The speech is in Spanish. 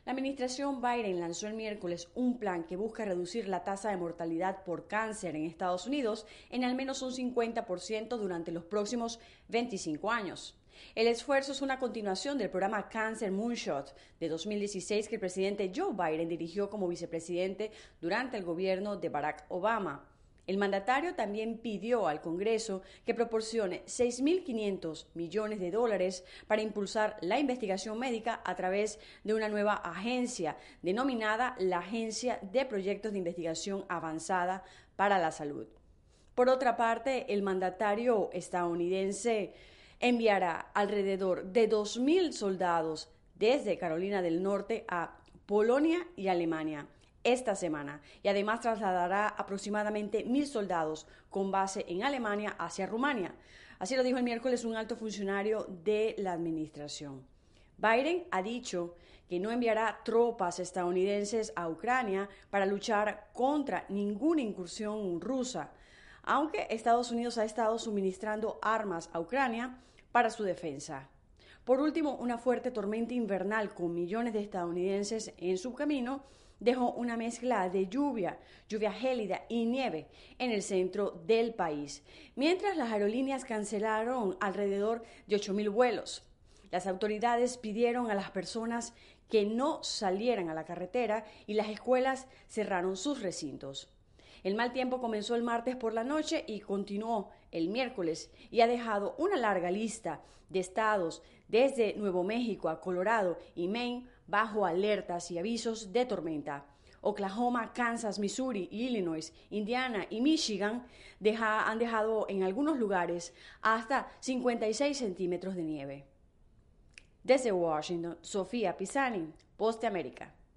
La administración Biden lanzó el miércoles un plan que busca reducir la tasa de mortalidad por cáncer en Estados Unidos en al menos un 50% durante los próximos 25 años. El esfuerzo es una continuación del programa Cancer Moonshot de 2016 que el presidente Joe Biden dirigió como vicepresidente durante el gobierno de Barack Obama. El mandatario también pidió al Congreso que proporcione $6.500 millones para impulsar la investigación médica a través de una nueva agencia denominada la Agencia de Proyectos de Investigación Avanzada para la Salud. Por otra parte, el mandatario estadounidense enviará alrededor de 2.000 soldados desde Carolina del Norte a Polonia y Alemania esta semana y además trasladará aproximadamente 1.000 soldados con base en Alemania hacia Rumania. Así lo dijo el miércoles un alto funcionario de la administración. Biden ha dicho que no enviará tropas estadounidenses a Ucrania para luchar contra ninguna incursión rusa, aunque Estados Unidos ha estado suministrando armas a Ucrania para su defensa. Por último, una fuerte tormenta invernal con millones de estadounidenses en su camino dejó una mezcla de lluvia gélida y nieve en el centro del país, mientras las aerolíneas cancelaron alrededor de 8.000 vuelos. Las autoridades pidieron a las personas que no salieran a la carretera y las escuelas cerraron sus recintos. El mal tiempo comenzó el martes por la noche y continuó el miércoles y ha dejado una larga lista de estados desde Nuevo México a Colorado y Maine bajo alertas y avisos de tormenta. Oklahoma, Kansas, Missouri, Illinois, Indiana y Michigan han dejado en algunos lugares hasta 56 centímetros de nieve. Desde Washington, Sofía Pisani, Voz de América.